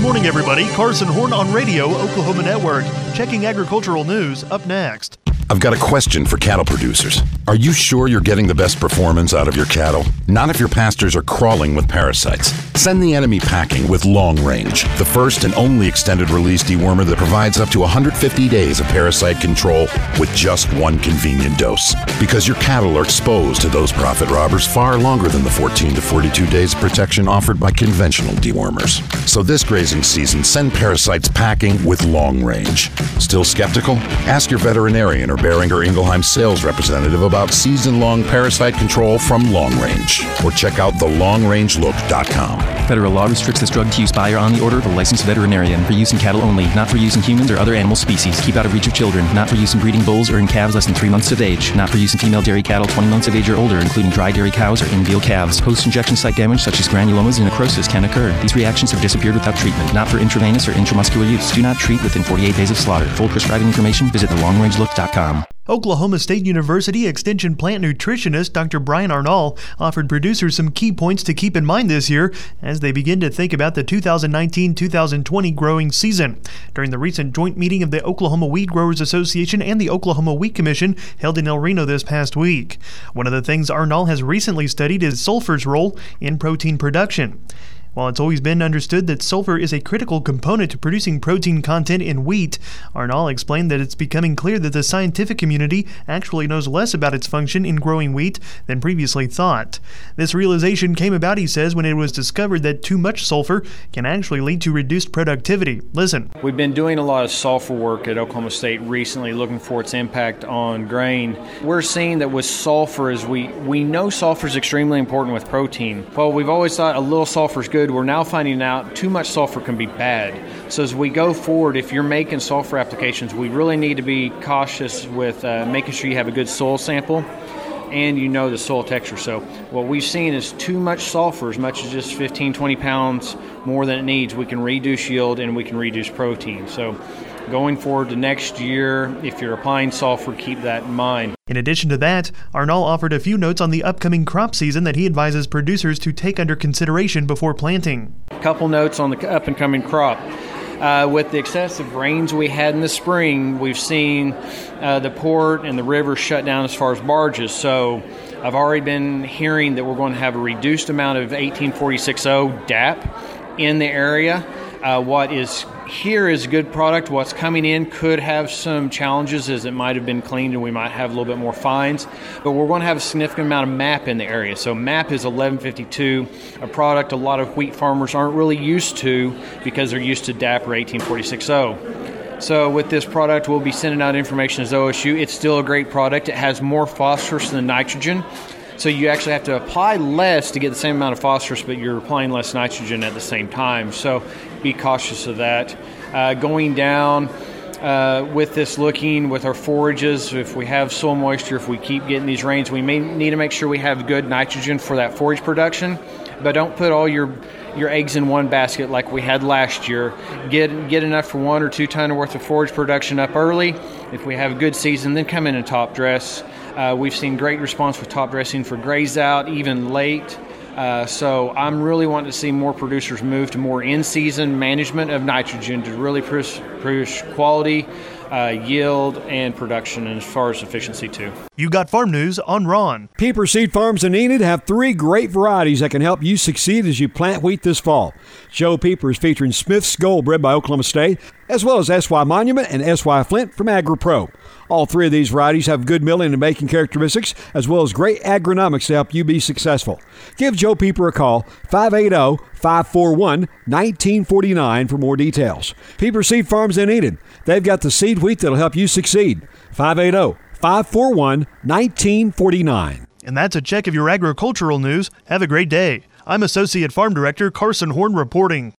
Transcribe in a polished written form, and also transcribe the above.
Good morning, everybody. Carson Horn on Radio, Oklahoma Network. Checking agricultural news up next. I've got a question for cattle producers. Are you sure you're getting the best performance out of your cattle? Not if your pastures are crawling with parasites. Send the enemy packing with Long Range, the first and only extended release dewormer that provides up to 150 days of parasite control with just one convenient dose. Because your cattle are exposed to those profit robbers far longer than the 14 to 42 days of protection offered by conventional dewormers. So this grazing season, send parasites packing with Long Range. Still skeptical? Ask your veterinarian or Behringer Ingelheim sales representative about season-long parasite control from Long Range. Or check out thelongrangelook.com. Federal law restricts this drug to use by or on the order of a licensed veterinarian. For use in cattle only, not for use in humans or other animal species. Keep out of reach of children. Not for use in breeding bulls or in calves less than 3 months of age. Not for use in female dairy cattle 20 months of age or older, including dry dairy cows or in-veal calves. Post-injection site damage such as granulomas and necrosis can occur. These reactions have disappeared without treatment. Not for intravenous or intramuscular use. Do not treat within 48 days of slaughter. Full prescribing information, visit thelongrangelook.com. Oklahoma State University Extension plant nutritionist Dr. Brian Arnall offered producers some key points to keep in mind this year as they begin to think about the 2019-2020 growing season. During the recent joint meeting of the Oklahoma Wheat Growers Association and the Oklahoma Wheat Commission held in El Reno this past week. One of the things Arnall has recently studied is sulfur's role in protein production. While it's always been understood that sulfur is a critical component to producing protein content in wheat, Arnall explained that it's becoming clear that the scientific community actually knows less about its function in growing wheat than previously thought. This realization came about, he says, when it was discovered that too much sulfur can actually lead to reduced productivity. Listen. We've been doing a lot of sulfur work at Oklahoma State recently, looking for its impact on grain. We're seeing that with sulfur, as we know sulfur is extremely important with protein. Well, we've always thought a little sulfur is good. We're now finding out too much sulfur can be bad. So as we go forward, if you're making sulfur applications, we really need to be cautious with making sure you have a good soil sample and you know the soil texture. So what we've seen is too much sulfur, as much as just 15, 20 pounds more than it needs, we can reduce yield and we can reduce protein. So going forward to next year, if you're applying sulfur, keep that in mind. In addition to that, Arnall offered a few notes on the upcoming crop season that he advises producers to take under consideration before planting. A couple notes on the up-and-coming crop. With the excessive rains we had in the spring, we've seen the port and the river shut down as far as barges. So I've already been hearing that we're going to have a reduced amount of 1846O DAP in the area. What is here is a good product. What's coming in could have some challenges, as it might have been cleaned and we might have a little bit more fines. But we're going to have a significant amount of MAP in the area. So MAP is 1152, a product a lot of wheat farmers aren't really used to because they're used to DAP or 1846O. So with this product, we'll be sending out information as OSU. It's still a great product. It has more phosphorus than nitrogen. So you actually have to apply less to get the same amount of phosphorus, but you're applying less nitrogen at the same time. So be cautious of that. Going down with this looking with our forages, if we have soil moisture, if we keep getting these rains, we may need to make sure we have good nitrogen for that forage production. But don't put all your eggs in one basket like we had last year. Get enough for 1 or 2 ton worth of forage production up early. If we have a good season, then come in and top dress. We've seen great response with top dressing for graze out, even late. So I'm really wanting to see more producers move to more in-season management of nitrogen to really push quality, yield, and production, and as far as efficiency too. You got farm news on Ron. Pieper Seed Farms in Enid have 3 great varieties that can help you succeed as you plant wheat this fall. Joe Pieper is featuring Smith's Gold bred by Oklahoma State, as well as SY Monument and SY Flint from AgriPro. All 3 of these varieties have good milling and making characteristics, as well as great agronomics to help you be successful. Give Joe Pieper a call, 580-541-1949 for more details. Pieper Seed Farms in Enid. They've got the seed wheat that'll help you succeed. 580-541-1949. And that's a check of your agricultural news. Have a great day. I'm Associate Farm Director Carson Horn reporting.